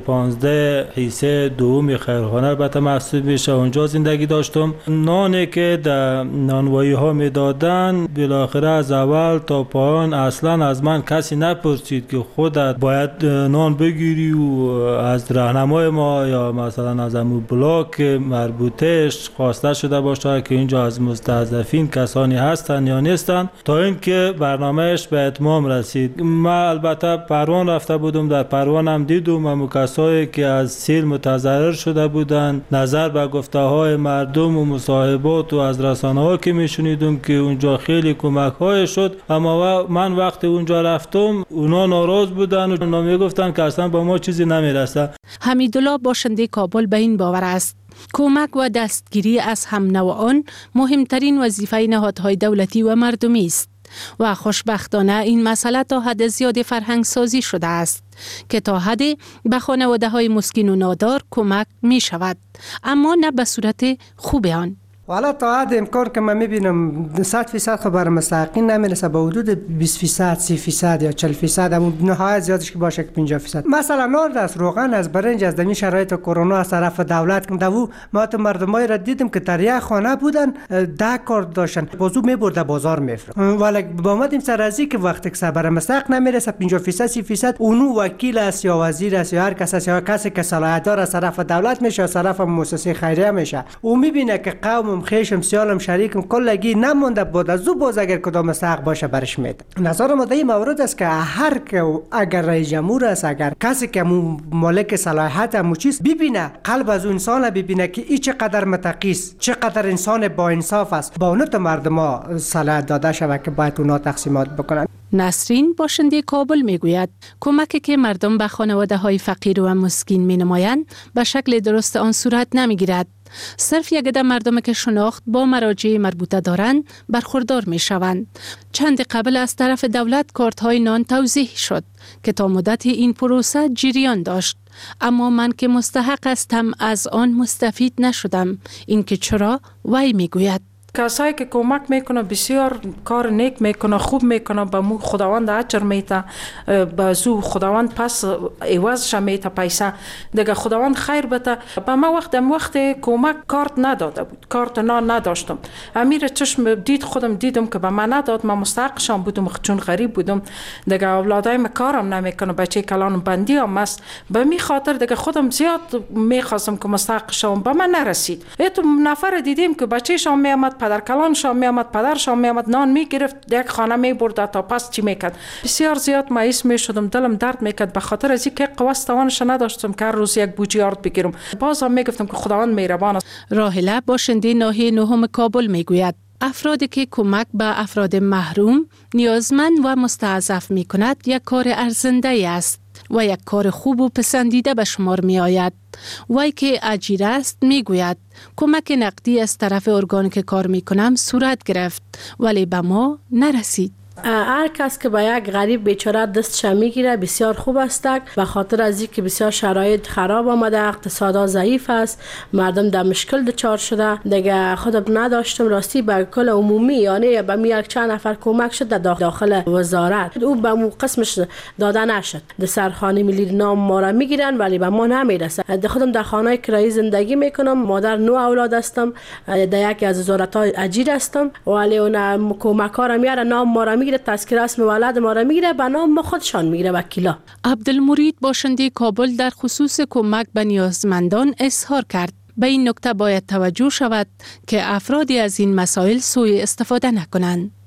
315 حیصه دوم خیرخانه البته محسوب میشه، اونجا زندگی داشتم. نانی که در نانوایی ها می دادن بالاخره از اول تا پایان اصلا از من کسی نپرسید که خودت باید نان بگیری و از راهنمای ما یا مثلا از امو بلاک مربوطهش خواسته شده باشه که اینجا از مستضعفین کسانی هستن یا نیستن، تا اینکه برنامهش به اتمام رسید. من البته پروان رفته بودم، در پروان هم دیدم همون کسایی که از سیل متضرر شده بودن. نظر به گفته های مردم و مصاحبات و از رسانه ها که میشنیدم که اونجا خیلی کمک های شد، اما من وقتی اونجا رفتم اونا ناراض بودن و اونا میگفتن که اصلا با ما چیزی نمیرسه. حمیدالله باشنده کابل به این باور است کمک و دستگیری از هم نوعان مهمترین وظیفه نهادهای دولتی و مردمی است و خوشبختانه این مسئله تا حد زیاد فرهنگ سازی شده است که تا حدی به خانواده های مسکین و نادار کمک می شود، اما نه به صورت خوب آن. والا تا حد امکان که من میبینم 100% خبر مستحقین نمیرسه، به حدود 20%، 30% یا 40%، اما نهایت زیادش که باشه که 50%. مثلا نان از روغن از برنج از دمی شرایط کرونا از طرف دولت که دو ما تو مردمای را دیدم که در یک خانه بودن 10 کار داشتن، بازو میبرده بازار میفروخت. ولی با اومدیم سر از که وقتی که خبر مستحق نمیرسه 50%، 30% اونو وکیل است یا وزیر است یا هر کس است یا کسی که صلاحیت داره از طرف دولت میشه از طرف مؤسسه خیریه میشه، او میبینه که قوم خیشم سیالم شریکم کلگی نمونده بود از او باز اگر کدام مستحق باشه برش میده. نظر ما در این مورد است که هر که اگر رئیس جمهور است، اگر کسی که مالک صلاحیت همو چیز ببینه قلب از اون انسان ببینه که این چقدر متقی است، چقدر انسان با انصاف است، با اون تو مردم صلاحیت داده شود که باید اونا تقسیمات بکنن. نسرین باشنده کابل میگوید کمکی که مردم به خانواده های فقیر و مسکین می نمایند به شکل درست آن صورت نمیگیرد. صرف یک عده مردم که شناخت با مراجع مربوطه دارند برخوردار می شوند. چند قبل از طرف دولت کارت های نان توزیع شد که تا مدت این پروسه جریان داشت، اما من که مستحق هستم از آن مستفید نشدم. این که چرا؟ وی می گوید کسایی که کمک میکنه بسیار کار نیک میکنه، خوب میکنه، به مو خداوند اجر میته، به زو خداوند پس عوضش میته پیسه دیگه خداوند خیر بده. به ما وقت کمک کارت نداده بود، کارت نان نداشتم، امیر چشم دید خودم دیدم که به من نداد، من مستحقشان بودم چون غریب بودم دیگه، اولادایم کارم نمیکنه، بچه کلانم بندی هم است، به می خاطر دیگه خودم زیاد میخواستم که مستحقشان به من نرسید. تو نفر دیدیم که بچه‌شان میامد، پدر کلانشان میامد، پدرشان میامد، نان میگرفت یک خانه میبرد تا پس چی میکرد. بسیار زیاد مایوس میشدم، دلم درد میکرد به خاطر از اینکه قوت توانش نداشتم که هر روز یک بوجی آرد بگیرم. بازم میگفتم که خداوند مهربان است. راهله باشنده ناحیه نهم کابل میگوید افرادی که کمک به افراد محروم، نیازمند و مستضعف میکند یک کار ارزنده است و یک کار خوب و پسندیده به شمار می آید. وی که اجیر است می گوید کمک نقدی از طرف ارگانی که کار می کنم صورت گرفت ولی به ما نرسید. هر کس که با یک غریب بیچاره دستش میگیره بسیار خوب است، به خاطر از اینکه بسیار شرایط خراب آمده، اقتصاد ضعیف است، مردم در مشکل دچار شده دیگه. خودم نداشتم راستی به کل عمومی، یعنی به می یک چند نفر کمک شد در داخل وزارت، او به مو قسمش داده نشد. در سرخانه ملی نام ما را میگیرن ولی به ما نمیرسه. خودم در خانه کرایی زندگی میکنم، مادر 9 اولاد هستم، در یکی از وزارت های اجیر هستم ولی اون کمک ها را میاره، نام ما را میگیره، تذکره اسم ولد ما را میگیره، به نام ما خودشان میگیره وکیلا. عبدالمرید باشنده کابل در خصوص کمک به نیازمندان اظهار کرد به این نکته باید توجه شود که افرادی از این مسائل سوء استفاده نکنند.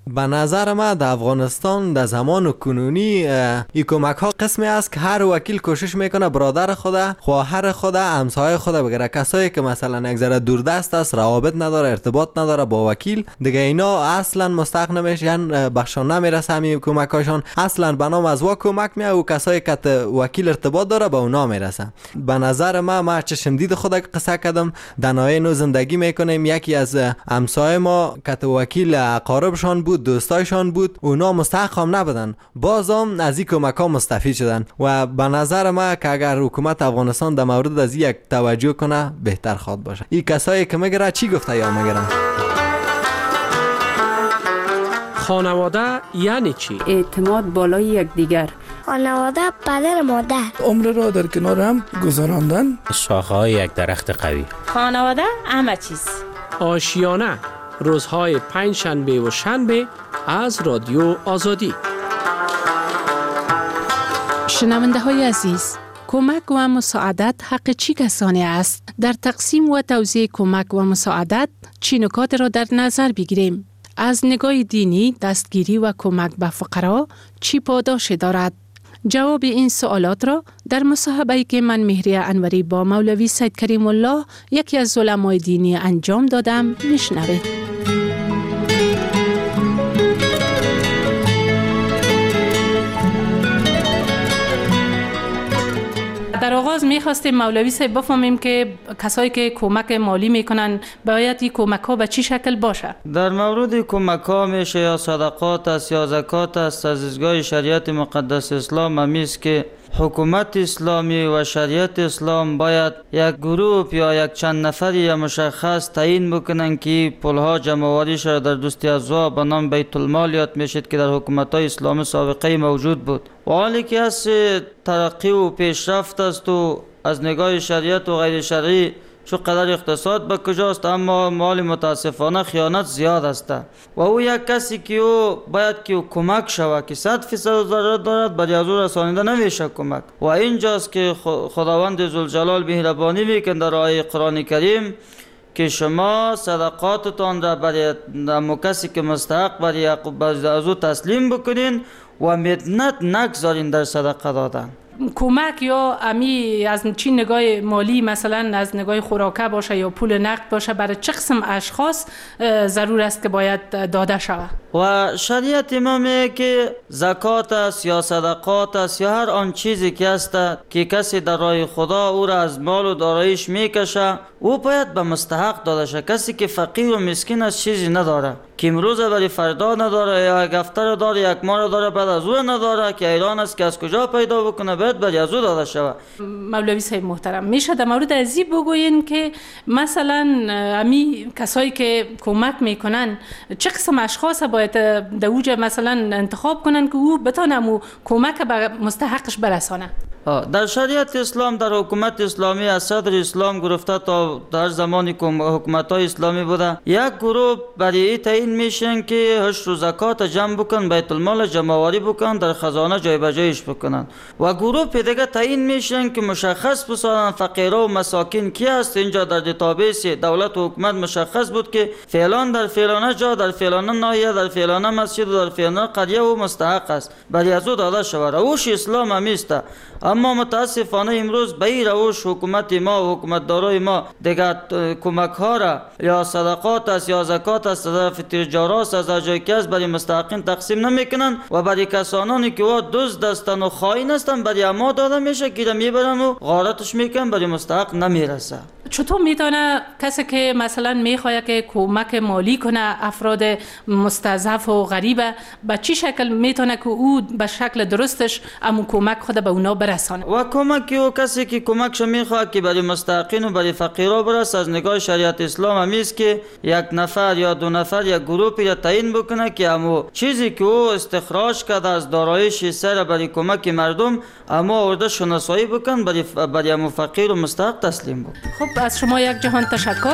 به نظر من در افغانستان در زمان کنونی این کمک ها قسمی است که هر وکیل کوشش میکنه برادر خود، خواهر خود، همسایه خود بگیره. کسایی که مثلا یک ذره دوردست است، روابط نداره، ارتباط نداره با وکیل، دیگه اینا اصلا مستحق نمیشن، بخشان نمیرسه همین کمک هاشون. اصلا به نام از وا کمک میاد و کسایی که وکیل ارتباط داره به اونا میرسه. به نظر من چشم دید خود قصه کردم، در نوع نو زندگی میکنیم. یکی از همسایه ما که وکیل اقاربشان بود، دوستایشان بود، اونا مستحق هم نبودن، بازم از این کمک ها مستفید شدن. و به نظر من که اگر حکومت افغانستان در مورد از یک توجه کنه بهتر خواد باشه. این کسایی که میگره چی گفته یا میگرن؟ خانواده یعنی چی؟ اعتماد بالای یکدیگر. خانواده پدر مادر. عمر را در کنار هم گذراندن. شاخه‌های یک درخت قوی. خانواده همه چیز. آشیانه روزهای پنجشنبه و شنبه از رادیو آزادی. شنونده های عزیز، کمک و مساعدت حق چی کسانی است؟ در تقسیم و توزیع کمک و مساعدت چی نکات را در نظر بگیریم؟ از نگاه دینی دستگیری و کمک به فقرا چی پاداش دارد؟ جواب این سوالات را در مصاحبه‌ای که من مهریه انوری با مولوی سید کریم الله یکی از علمای دینی انجام دادم میشنوید. در آغاز می‌خواستیم مولوی صاحب بفهمیم که کسایی که کمک مالی میکنن باید این کمک ها به چی شکل باشه؟ در مورد کمک ها میشه یا صدقات است یا زکات است، از دیدگاه شریعت مقدس اسلام همیست که حکومت اسلامی و شریعت اسلام باید یک گروه یا یک چند نفری یا مشخص تعیین بکنن که پولها جمع‌آوری شده در دوستی ازوا به نام بیت المال یاد میشد که در حکومت‌های اسلامی سابقه موجود بود. و حالی که از ترقی و پیشرفت است و از نگاه شریعت و غیر شرعی چو قدر اقتصاد به کجاست، اما مال متاسفانه خیانت زیاد است و او یک کسی که او باید که او کمک شود که 100% ضرورت دارد برای از او رسانیده نمیشه کمک. و اینجاست که خداوند ذوالجلال مهربانی میکنه در آیه قرآن کریم که شما صدقاتتان را برای کسی که مستحق برای از او تسلیم بکنین و مدنت نگذارین در صدقه دادن. کمک یا امی از چی نگاه مالی، مثلا از نگاه خوراکه باشه یا پول نقد باشه، برای چه قسم اشخاص ضرور است که باید داده شود؟ و شریعت ما میگه که زکات است یا صدقات است یا هر آن چیزی که است که کسی در راه خدا او را از مال و داراییش میکشه او باید به مستحق داده شه. کسی که فقیر و مسکین است چیزی نداره، که امروز برای فردا نداره یا یک هفته رو داره، یک ماه رو داره، بعد از او نداره، که ایران است که از کجا پیدا بکنه، باید برای از او داده شود. مولوی صاحب محترم، میشه در مورد ازی بگوین که مثلا امی کسایی که کمک میکنن چه قسم اشخاص باید در اوج مثلا انتخاب کنن که او بتونه کمک به مستحقش برسانه؟ در شریعت اسلام، در حکومت اسلامی از صدر اسلام گرفته تا در زمانی که حکومت‌های اسلامی بوده، یک گروه برای تعیین میشن که حشر و زکات جمع بکن، بیت المال جمع‌آوری بکن، در خزانه جای به جایش بکنن. و گروه دیگه تعیین میشن که مشخص بسازن فقیرا و مساکین کی است. اینجا در دیتابیس دولت و حکومت مشخص بود که فلان در فلانه جا، در فلانه ناحیه، در فلانه مسجد و در فلانه قریه و مستحق است برای از او داده شود. روش اسلام همیست. اما متاسفانه امروز به این روش حکومت ما و حکومتدارای ما دیگر کمک ها را یا صدقات است یا زکات است از طرف تجارات از جای که از برای مستحقین تقسیم نمیکنن و برای کسانی که وا دزد هستند و خائن هستند برای ما داده میشه که میبرن و غارتش میکنن، برای مستحق نمیرسه. چطور میتونه کسی که مثلا میخواد که کمک مالی کنه افراد مستضعف و غریبه، به چی شکل میتونه که او به شکل درستش امو کمک خود به اونا برسانه؟ و کمک او کسی که کمکش میخواد که برای مستحقین و برای فقیرا برسه، از نگاه شریعت اسلام همیست که یک نفر یا دو نفر یا گروهی را تعیین بکنه که امو چیزی که او استخراج کرده از داراییش سر برای کمک مردم اما ورده شناسایی بکن، برای امو فقیر و مستحق تسلیم بکن. خب از شما یک جهان تشکر.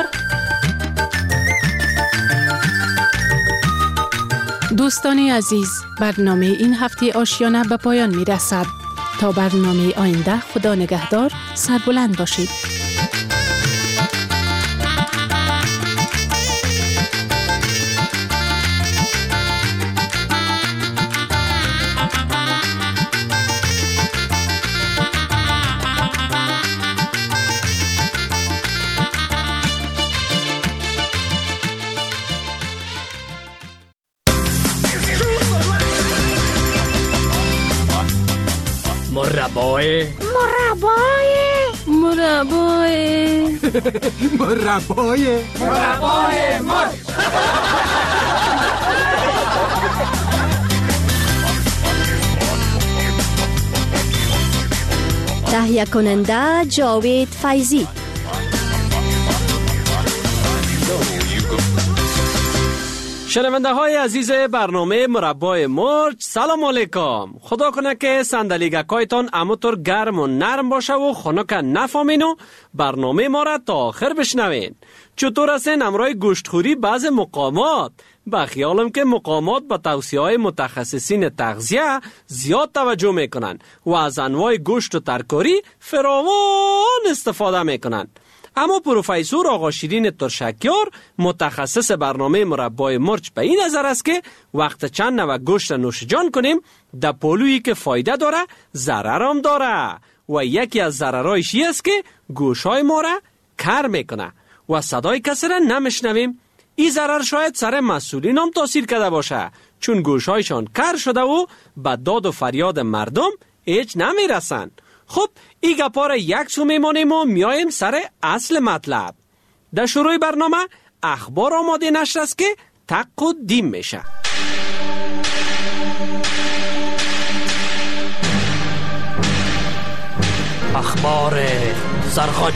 دوستان عزیز، برنامه این هفته آشیانه به پایان می رسد. تا برنامه آینده، خدا نگهدار، سربلند باشید. مربای مرچ. تهیه کننده جاوید فیضی. شنونده های عزیز برنامه مربای مرچ، سلام علیکم. خدا کنه که صندلیگکایتان اموتر گرم و نرم باشه و خنک نفهمین و برنامه ما را تا آخر بشنوین. چطور هستین امرای گوشتخوری بعض مقامات؟ با خیالم که مقامات با توصیه های متخصصین تغذیه زیاد توجه میکنن و از انواع گوشت و ترکاری فراوان استفاده میکنن. اما پروفسور آقا شیرین ترشکیار متخصص برنامه مربای مرچ به این نظر است که وقت چند نوع گوشت نوش جان کنیم در پهلویی که فایده داره ضرر هم داره و یکی از ضررایش است که گوشهای ما را کر میکنه و صدای کسی را نمیشنویم. این ضرر شاید سر مسئولین هم تاثیر کرده باشه چون گوشهایشان کر شده و به داد و فریاد مردم هیچ نمیرسن. خب این گپا را یک سو میمانیم و میایم سر اصل مطلب. در شروع برنامه اخبار آماده نشر است که تق و دیم میشه. اخبار سرخوش.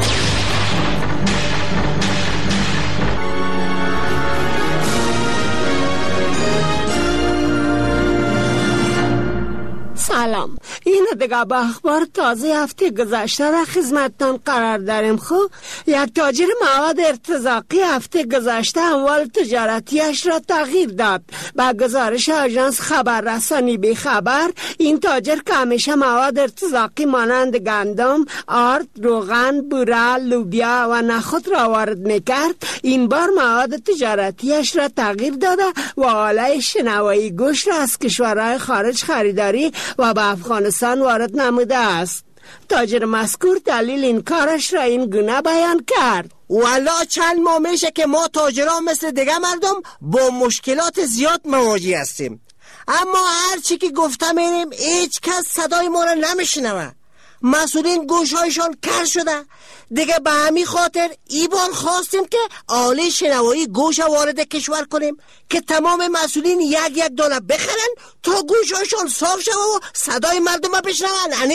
سلام، این دیگه با اخبار تازه هفته گذشته در خدمتتان قرار داریم. خب یک تاجر مواد ارتزاقی هفته گذشته اموال تجارتیش را تغییر داد. با گزارش آژانس خبررسانی بی خبر، این تاجر که همیشه مواد ارتزاقی مانند گندم، آرد، روغن، بوره، لوبیا و نخود را وارد میکرد، این بار مواد تجارتیش را تغییر داده و آله شنوایی گوشت را از کشورهای خارج خریداری و به افغانستان وارد نموده است. تاجر مذکور دلیل این کارش را این گونه بیان کرد: والا چند ماه میشه که ما تاجران مثل دیگه مردم با مشکلات زیاد مواجه هستیم، اما هر چی که گفته میریم هیچ کس صدای ما را نمیشنوه. مسئولین گوشهایشان کر شده. دیگه به همین خاطر ای بار خواستیم که آله شنوایی گوش وارد کشور کنیم که تمام مسئولین یک دانه بخرن تا گوشهایشان صاف شده و صدای مردم را بشنون.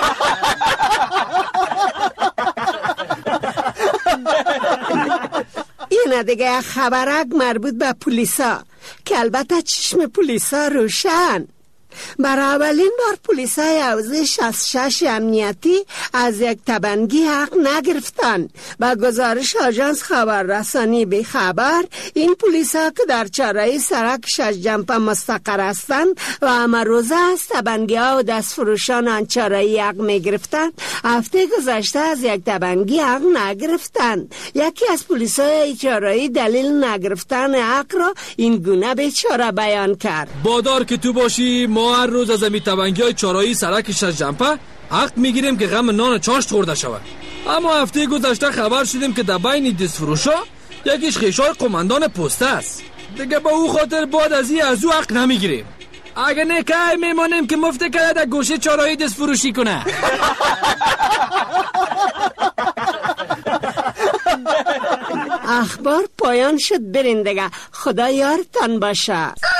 این دیگه خبرک مربوط به پلیسا که البته چشم پلیسا روشن. برای اولین بار پلیسای حوزه 66 امنیتی از یک تبنگی حق نگرفتن. با گزارش آژانس خبررسانی بی خبر، این پلیسا که در چهارراه سرک ششجنپه مستقر هستند و همه روزه از تبنگی ها و دستفروشان آن چهارراهی حق میگرفتن، هفته گذشته از یک تبنگی حق نگرفتن. یکی از پلیسای چهارراهی دلیل نگرفتن حق را این گونه بیچاره بیان کرد: بادار که تو باشی ما هر روز از امی تبنگی های چهارراهی سرک ششجنپه حق میگیریم که غم نان چاشت خورده شود. اما هفته گذشته خبر شدیم که در بین دستفروشا یکیش خیشای قماندان پسته است. دیگه با او خاطر بعد از او حق نمیگیریم. اگه نکه میمانیم که مفت کرده در گوشه چهارراهی دستفروشی کنه. اخبار پایان شد، برین دیگه. خدا یارتان باشه.